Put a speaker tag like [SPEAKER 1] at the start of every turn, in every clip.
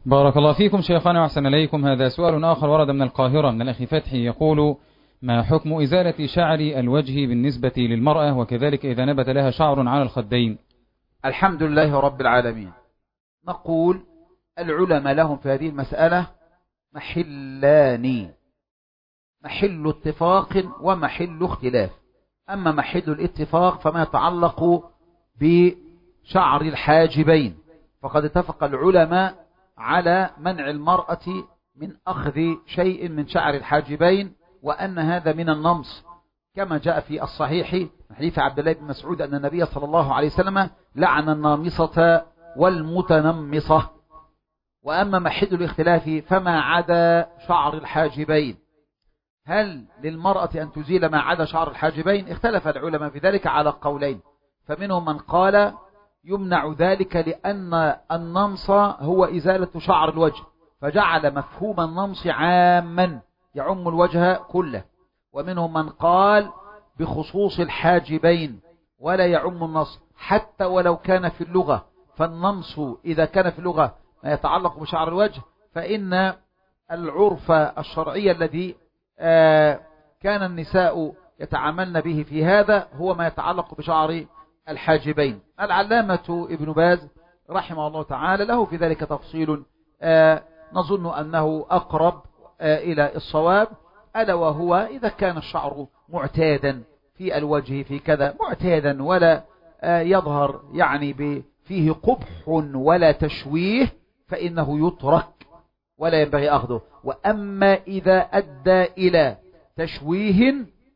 [SPEAKER 1] بارك الله فيكم شيخنا وأحسن إليكم. هذا سؤال آخر ورد من القاهرة من الأخ فتحي، يقول: ما حكم إزالة شعر الوجه بالنسبة للمرأة، وكذلك إذا نبت لها شعر على الخدين؟
[SPEAKER 2] الحمد لله رب العالمين. نقول العلماء لهم في هذه المسألة محلان: محل اتفاق ومحل اختلاف. أما محل الاتفاق فما يتعلق بشعر الحاجبين، فقد اتفق العلماء على منع المرأة من أخذ شيء من شعر الحاجبين، وأن هذا من النمص، كما جاء في الصحيح من حديث عبد الله بن مسعود أن النبي صلى الله عليه وسلم لعن النامصة والمتنمصة. وأما محل الاختلاف فما عدا شعر الحاجبين، هل للمرأة أن تزيل ما عدا شعر الحاجبين؟ اختلف العلماء في ذلك على قولين، فمنهم من قال يمنع ذلك لأن النمص هو إزالة شعر الوجه، فجعل مفهوم النمص عاما يعم الوجه كله. ومنهم من قال بخصوص الحاجبين ولا يعم النص حتى ولو كان في اللغة، فالنمص إذا كان في اللغة ما يتعلق بشعر الوجه، فإن العرف الشرعي الذي كان النساء يتعاملن به في هذا هو ما يتعلق بشعر الحاجبين. العلامة ابن باز رحمه الله تعالى له في ذلك تفصيل نظن أنه أقرب إلى الصواب، ألا وهو إذا كان الشعر معتادا في الوجه في كذا معتادا ولا يظهر يعني فيه قبح ولا تشويه فإنه يترك ولا ينبغي أخذه. وأما إذا أدى إلى تشويه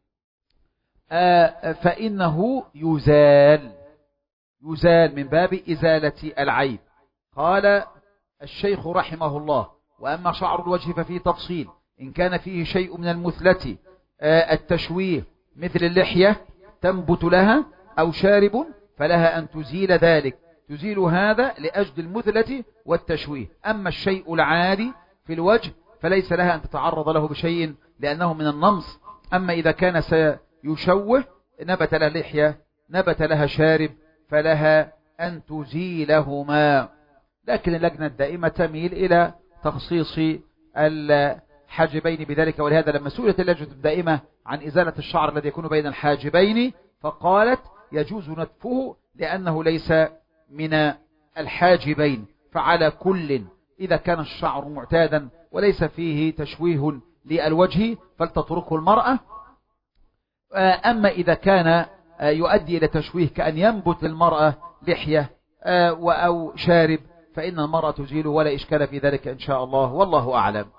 [SPEAKER 2] فإنه يزال من باب إزالة العيب. قال الشيخ رحمه الله: وأما شعر الوجه ففيه تفصيل، إن كان فيه شيء من المثلة التشويه مثل اللحية تنبت لها أو شارب فلها أن تزيل ذلك، تزيل هذا لأجل المثلة والتشويه. أما الشيء العادي في الوجه فليس لها أن تتعرض له بشيء لأنه من النمص. أما إذا كان سيشوه نبت لها لحية نبت لها شارب فلها أن تزيلهما. لكن اللجنة الدائمة تميل إلى تخصيص الحاجبين بذلك، ولهذا لما سئلت اللجنة الدائمة عن إزالة الشعر الذي يكون بين الحاجبين فقالت يجوز نتفه لأنه ليس من الحاجبين. فعلى كل إذا كان الشعر معتادا وليس فيه تشويه للوجه فلتتركه المرأة. أما إذا كان يؤدي إلى تشويه كأن ينبت للمرأة لحية أو شارب فإن المرأة تزيله ولا إشكال في ذلك إن شاء الله، والله أعلم.